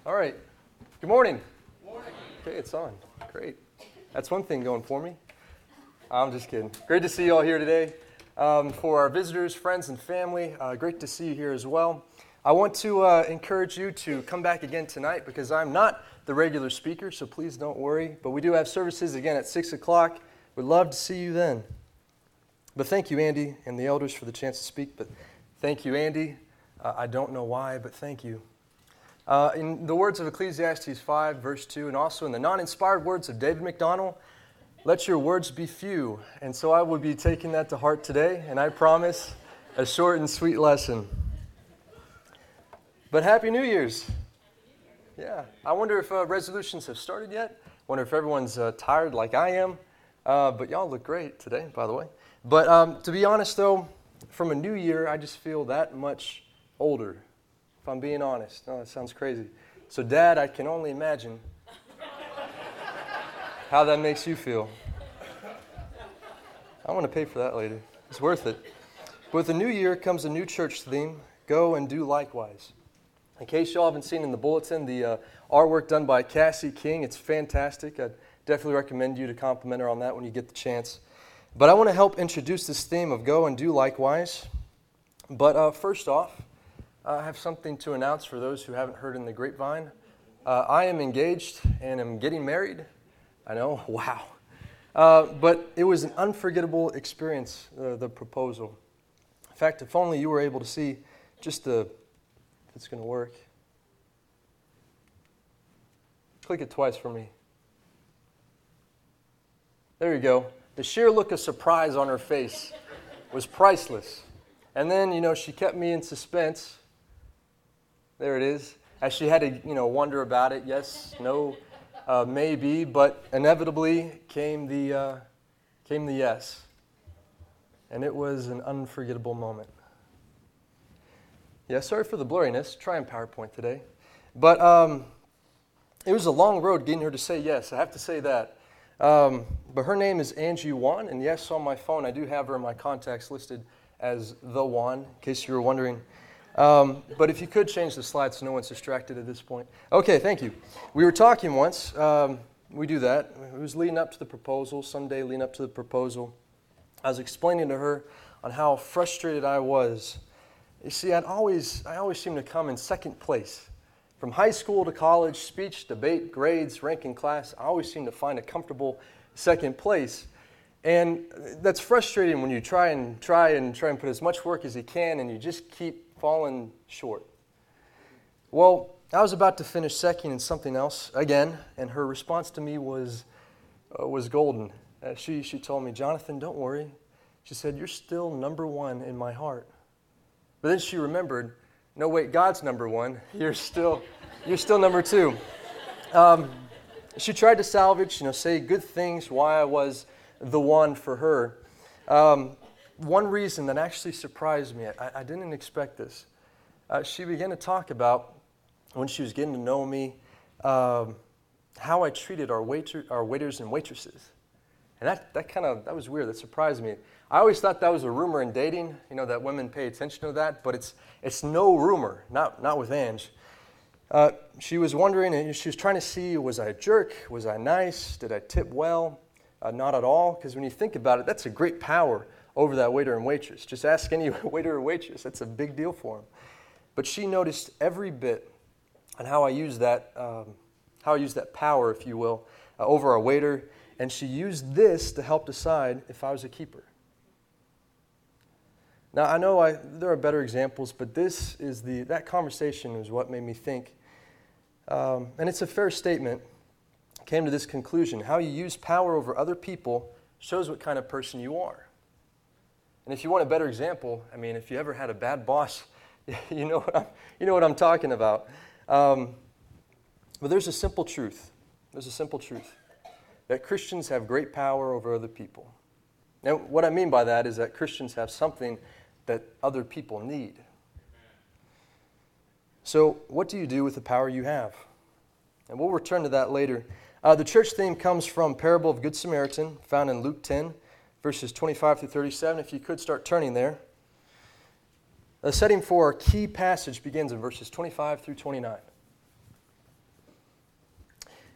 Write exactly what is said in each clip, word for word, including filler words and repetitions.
All right. Good morning. Good morning. Okay, it's on. Great. That's one thing going for me. I'm just kidding. Great to see you all here today. Um, for our visitors, friends, and family, uh, great to see you here as well. I want to uh, encourage you to come back again tonight because I'm not the regular speaker, so please don't worry. But we do have services again at six o'clock. We'd love to see you then. But thank you, Andy, and the elders for the chance to speak. But thank you, Andy. Uh, I don't know why, but thank you. Uh, in the words of Ecclesiastes five, verse two, and also in the non-inspired words of David McDonald, let your words be few. And so I will be taking that to heart today, and I promise a short and sweet lesson. But Happy New Year's. Yeah, I wonder if uh, resolutions have started yet. I wonder if everyone's uh, tired like I am. Uh, but y'all look great today, by the way. But um, to be honest, though, from a new year, I just feel that much older, if I'm being honest. Oh, that sounds crazy. So, Dad, I can only imagine how that makes you feel. I want to pay for that later. It's worth it. But with the new year comes a new church theme, go and do likewise. In case y'all haven't seen in the bulletin, the uh, artwork done by Cassie King, it's fantastic. I'd definitely recommend you to compliment her on that when you get the chance. But I want to help introduce this theme of go and do likewise. But uh, first off, I have something to announce for those who haven't heard in the grapevine. Uh, I am engaged and am getting married. I know, wow. Uh, but it was an unforgettable experience, uh, the proposal. In fact, if only you were able to see just the, if it's going to work. Click it twice for me. There you go. The sheer look of surprise on her face was priceless. And then, you know, she kept me in suspense. There it is. As she had to, you know, wonder about it. Yes, no, uh, maybe. But inevitably came the, uh, came the yes. And it was an unforgettable moment. Yeah, sorry for the blurriness. Trying PowerPoint today. But um, it was a long road getting her to say yes. I have to say that. Um, but her name is Angie Wan, and yes, on my phone I do have her in my contacts listed as the Wan, in case you were wondering. Um, but if you could change the slide so no one's distracted at this point. Okay, thank you. We were talking once. Um, we do that. It was leading up to the proposal, Sunday leading up to the proposal. I was explaining to her on how frustrated I was. You see, I'd always, I always seemed to come in second place. From high school to college, speech, debate, grades, rank in class, I always seem to find a comfortable second place. And that's frustrating when you try and try and try and put as much work as you can and you just keep falling short. Well, I was about to finish second in something else again, and her response to me was uh, was golden. Uh, she she told me, "Jonathan, don't worry." She said, "You're still number one in my heart." But then she remembered, no, wait, God's number one. You're still, you're still number two. Um, she tried to salvage, you know, say good things why I was the one for her. Um, one reason that actually surprised me, I, I didn't expect this. Uh, she began to talk about when she was getting to know me, um, how I treated our waiter, our waiters and waitresses, and that that kind of that was weird. That surprised me. I always thought that was a rumor in dating, you know, that women pay attention to that, but it's it's no rumor, not not with Ange. Uh, she was wondering, and she was trying to see, was I a jerk? Was I nice? Did I tip well? Uh, not at all, because when you think about it, that's a great power over that waiter and waitress. Just ask any waiter or waitress. That's a big deal for them. But she noticed every bit on how I used that, um, how I used that power, if you will, uh, over our waiter, and she used this to help decide if I was a keeper. Now, I know I, there are better examples, but this is the that conversation is what made me think. Um, and it's a fair statement. I came to this conclusion. How you use power over other people shows what kind of person you are. And if you want a better example, I mean, if you ever had a bad boss, you know what I'm, you know what I'm talking about. Um, but there's a simple truth. There's a simple truth. That Christians have great power over other people. Now, what I mean by that is that Christians have something that other people need. So, what do you do with the power you have? And we'll return to that later. Uh, the church theme comes from Parable of Good Samaritan, found in Luke ten, verses twenty-five through thirty-seven. If you could start turning there. The setting for our key passage begins in verses twenty-five through twenty-nine.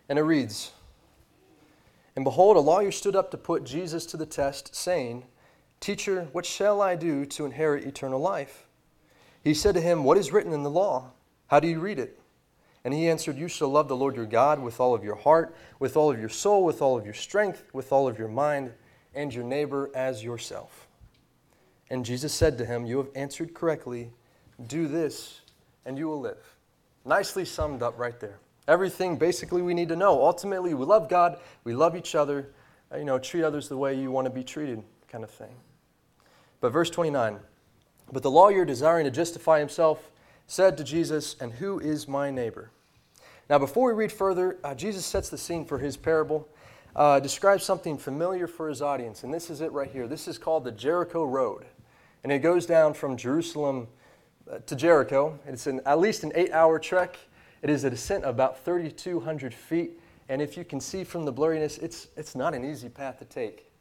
And it reads, "And behold, a lawyer stood up to put Jesus to the test, saying, 'Teacher, what shall I do to inherit eternal life?' He said to him, 'What is written in the law? How do you read it?' And he answered, 'You shall love the Lord your God with all of your heart, with all of your soul, with all of your strength, with all of your mind, and your neighbor as yourself.' And Jesus said to him, 'You have answered correctly. Do this, and you will live.'" Nicely summed up right there. Everything basically we need to know. Ultimately, we love God, we love each other, you know, treat others the way you want to be treated, kind of thing. But verse twenty-nine, "But the lawyer, desiring to justify himself, said to Jesus, 'And who is my neighbor?'" Now, before we read further, uh, Jesus sets the scene for his parable, uh, describes something familiar for his audience, and this is it right here. This is called the Jericho Road, and it goes down from Jerusalem uh, to Jericho. It's an, at least an eight-hour trek. It is a descent of about thirty-two hundred feet, and if you can see from the blurriness, it's, it's not an easy path to take.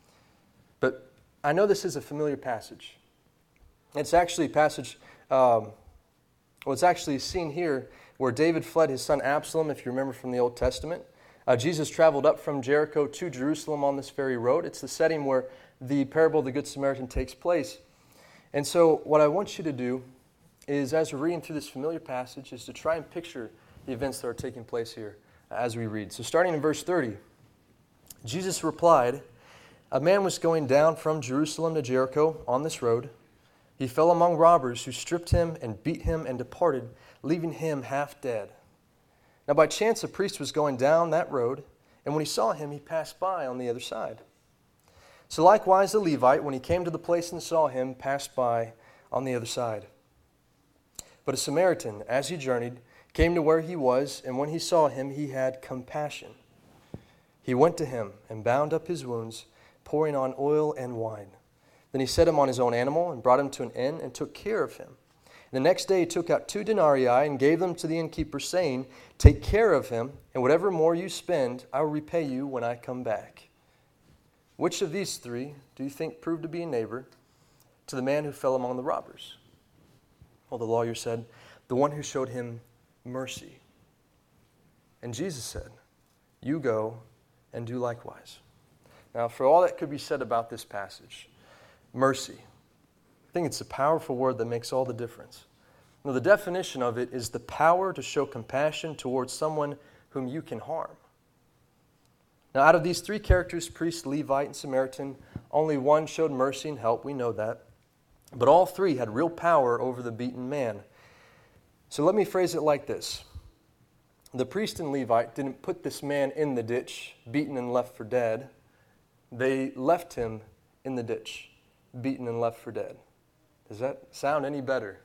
But I know this is a familiar passage. It's actually a passage, um, well, it's actually seen here where David fled his son Absalom, if you remember from the Old Testament. Uh, Jesus traveled up from Jericho to Jerusalem on this very road. It's the setting where the parable of the Good Samaritan takes place. And so what I want you to do is, as we're reading through this familiar passage, is to try and picture the events that are taking place here as we read. So starting in verse thirty, Jesus replied, "A man was going down from Jerusalem to Jericho on this road. He fell among robbers who stripped him and beat him and departed, leaving him half dead. Now by chance a priest was going down that road, and when he saw him, he passed by on the other side. So likewise the Levite, when he came to the place and saw him, passed by on the other side. But a Samaritan, as he journeyed, came to where he was, and when he saw him, he had compassion. He went to him and bound up his wounds, pouring on oil and wine. Then he set him on his own animal and brought him to an inn and took care of him. The next day he took out two denarii and gave them to the innkeeper, saying, 'Take care of him, and whatever more you spend, I will repay you when I come back.' Which of these three do you think proved to be a neighbor to the man who fell among the robbers?" Well, the lawyer said, "The one who showed him mercy." And Jesus said, "You go and do likewise." Now, for all that could be said about this passage, mercy, I think it's a powerful word that makes all the difference. Now, the definition of it is the power to show compassion towards someone whom you can harm. Now, out of these three characters, priest, Levite, and Samaritan, only one showed mercy and help. We know that. But all three had real power over the beaten man. So let me phrase it like this. The priest and Levite didn't put this man in the ditch, beaten and left for dead. They left him in the ditch, beaten and left for dead. Does that sound any better?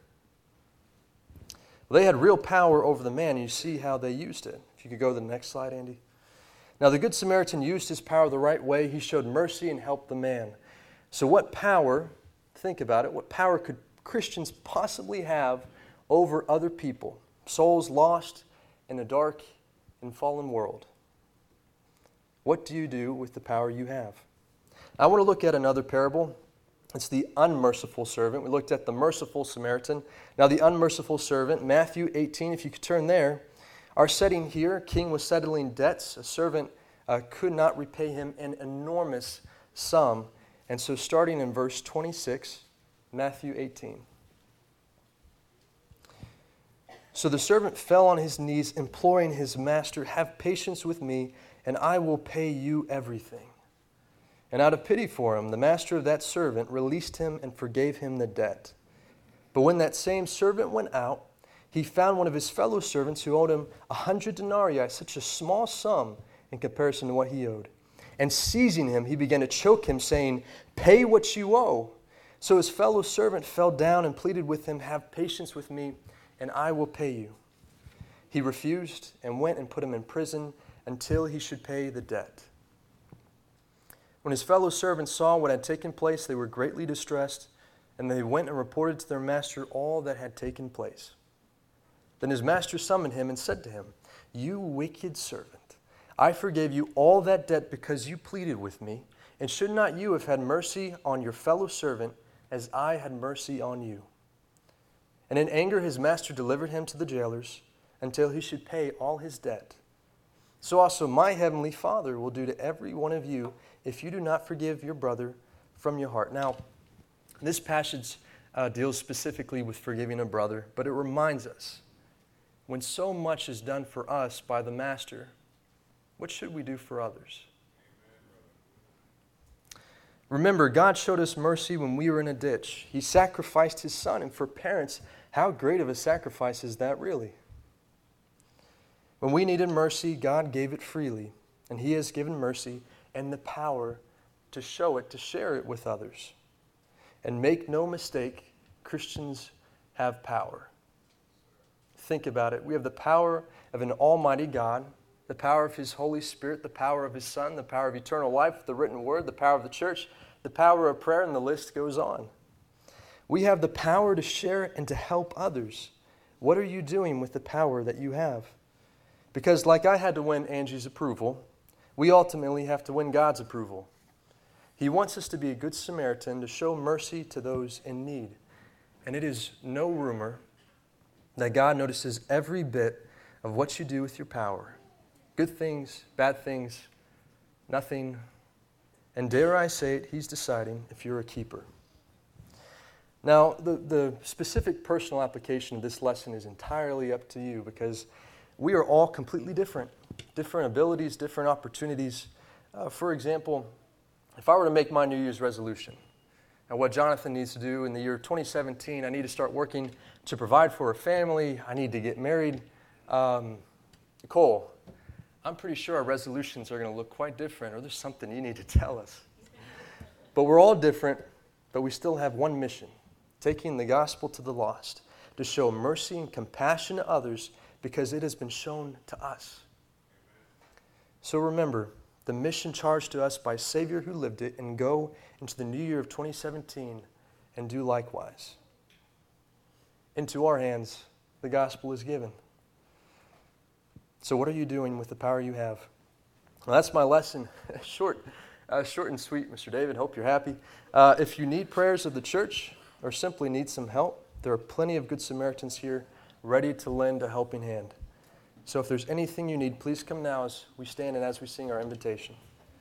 Well, they had real power over the man, and you see how they used it. If you could go to the next slide, Andy. Now, the Good Samaritan used his power the right way. He showed mercy and helped the man. So what power, think about it, what power could Christians possibly have over other people, souls lost in a dark and fallen world? What do you do with the power you have? I want to look at another parable. It's the unmerciful servant. We looked at the merciful Samaritan. Now the unmerciful servant, Matthew eighteen, if you could turn there. Our setting here, king was settling debts. A servant uh, could not repay him an enormous sum. And so starting in verse twenty-six, Matthew eighteen. So the servant fell on his knees, imploring his master, "Have patience with me, and I will pay you everything." And out of pity for him, the master of that servant released him and forgave him the debt. But when that same servant went out, he found one of his fellow servants who owed him a hundred denarii, such a small sum in comparison to what he owed. And seizing him, he began to choke him, saying, "Pay what you owe." So his fellow servant fell down and pleaded with him, "Have patience with me, and I will pay you." He refused and went and put him in prison until he should pay the debt. When his fellow servants saw what had taken place, they were greatly distressed, and they went and reported to their master all that had taken place. Then his master summoned him and said to him, "You wicked servant, I forgave you all that debt because you pleaded with me, and should not you have had mercy on your fellow servant as I had mercy on you?" And in anger his master delivered him to the jailers until he should pay all his debt. So also my heavenly Father will do to every one of you if you do not forgive your brother from your heart. Now, this passage uh, deals specifically with forgiving a brother, but it reminds us, when so much is done for us by the Master, what should we do for others? Remember, God showed us mercy when we were in a ditch. He sacrificed His Son, and for parents, how great of a sacrifice is that really? When we needed mercy, God gave it freely, and He has given mercy and the power to show it, to share it with others. And make no mistake, Christians have power. Think about it. We have the power of an almighty God, the power of His Holy Spirit, the power of His Son, the power of eternal life, the written word, the power of the church, the power of prayer, and the list goes on. We have the power to share and to help others. What are you doing with the power that you have? Because like I had to win Angie's approval, we ultimately have to win God's approval. He wants us to be a good Samaritan, to show mercy to those in need. And it is no rumor that God notices every bit of what you do with your power. Good things, bad things, nothing. And dare I say it, He's deciding if you're a keeper. Now, the, the specific personal application of this lesson is entirely up to you, because we are all completely different. Different abilities, different opportunities. Uh, for example, if I were to make my New Year's resolution, and what Jonathan needs to do in the year twenty seventeen, I need to start working to provide for a family, I need to get married. Um, Cole, I'm pretty sure our resolutions are going to look quite different, or there's something you need to tell us. But we're all different, but we still have one mission, taking the gospel to the lost, to show mercy and compassion to others because it has been shown to us. So remember, the mission charged to us by Savior who lived it, and go into the new year of twenty seventeen and do likewise. Into our hands, the gospel is given. So what are you doing with the power you have? Well, that's my lesson. short, uh, short and sweet, Mister David. Hope you're happy. Uh, if you need prayers of the church or simply need some help, there are plenty of good Samaritans here ready to lend a helping hand. So if there's anything you need, please come now as we stand and as we sing our invitation.